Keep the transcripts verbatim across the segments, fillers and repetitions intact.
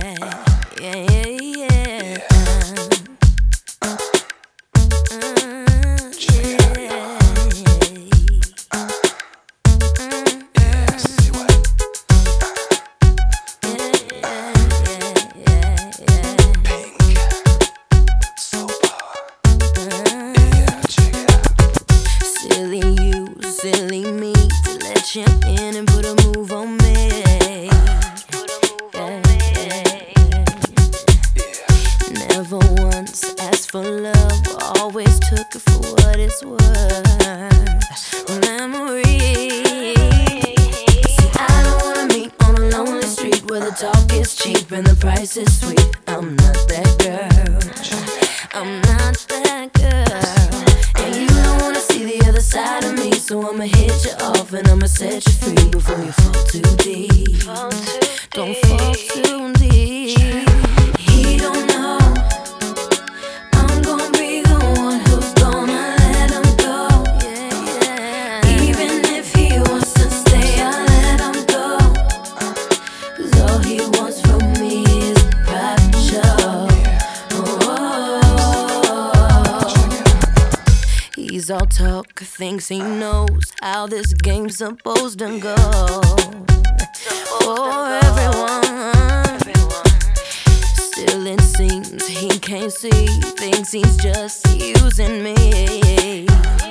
yeah, yeah, yeah. Uh, Silly you, silly me to let you in and put a move on me. Yeah, yeah. Never once asked for love, always took it for what it's worth. Memory. See, I don't wanna meet on a lonely street where the talk is cheap and the price is sweet. I'm not that girl. I'm not that girl. And you don't wanna see the other side of me, so I'ma hit you off and I'ma set you free before you fall too deep. Don't fall too deep. He don't know I'm gonna be the one who's gonna let him go. Yeah, yeah. Even if he wants to stay, I'll let him go. Cause all he wants from me is a private show. He's all talk, thinks he knows how this game's supposed to go. For everyone, still it seems he can't see, thinks he's just using me,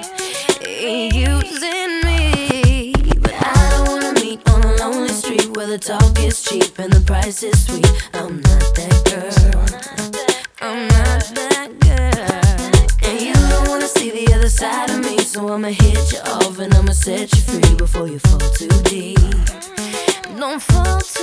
using me. But I don't wanna meet on a lonely street where the talk is cheap and the price is sweet. I'm not that girl. I'm not that girl. And you don't wanna see the other side of me, so I'ma hit you off and I'ma set you free before you fall too deep. Don't fall too